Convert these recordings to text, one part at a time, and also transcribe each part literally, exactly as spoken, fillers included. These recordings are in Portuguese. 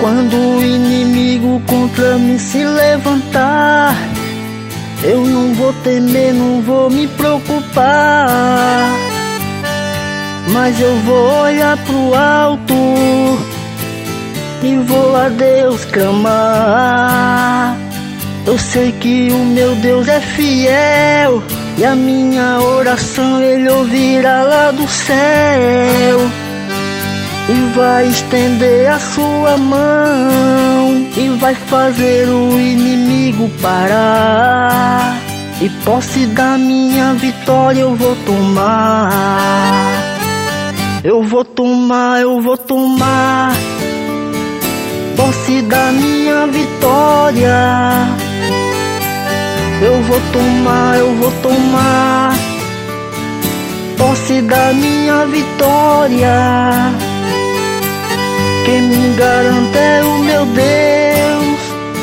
Quando o inimigo contra mim se levantar, eu não vou temer, não vou me preocupar, mas eu vou olhar pro alto e vou a Deus clamar. Eu sei que o meu Deus é fiel e a minha oração Ele ouvirá lá do céu e vai estender a sua mão e vai fazer o inimigo parar. E posse da minha vitória eu vou tomar. Eu vou tomar, eu vou tomar posse da minha vitória. Eu vou tomar, eu vou tomar posse da minha vitória. Quem me garante é o meu Deus,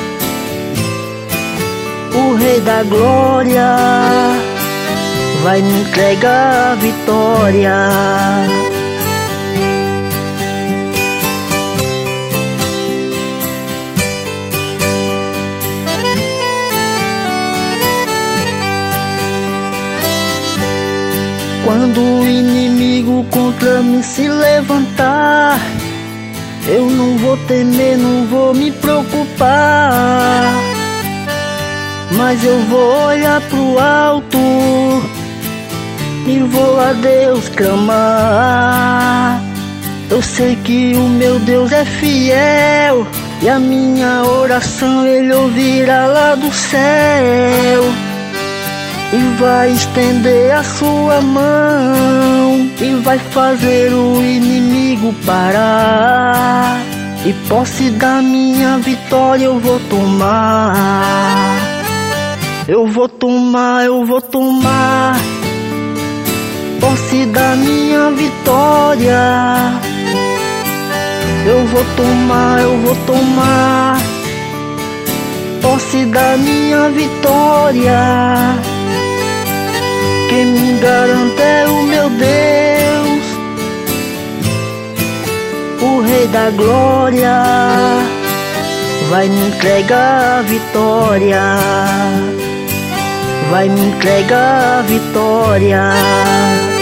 o Rei da Glória, vai me entregar a vitória. Quando o inimigo contra mim se levantar, eu não vou temer, não vou me preocupar, mas eu vou olhar pro alto e vou a Deus clamar. Eu sei que o meu Deus é fiel e a minha oração Ele ouvirá lá do céu e vai estender a sua mão e vai fazer o inimigo parar. E posse da minha vitória eu vou tomar. Eu vou tomar, eu vou tomar posse da minha vitória. Eu vou tomar, eu vou tomar posse da minha vitória. Quem me garante é o meu Deus, o Rei da Glória, vai me entregar a vitória, vai me entregar a vitória.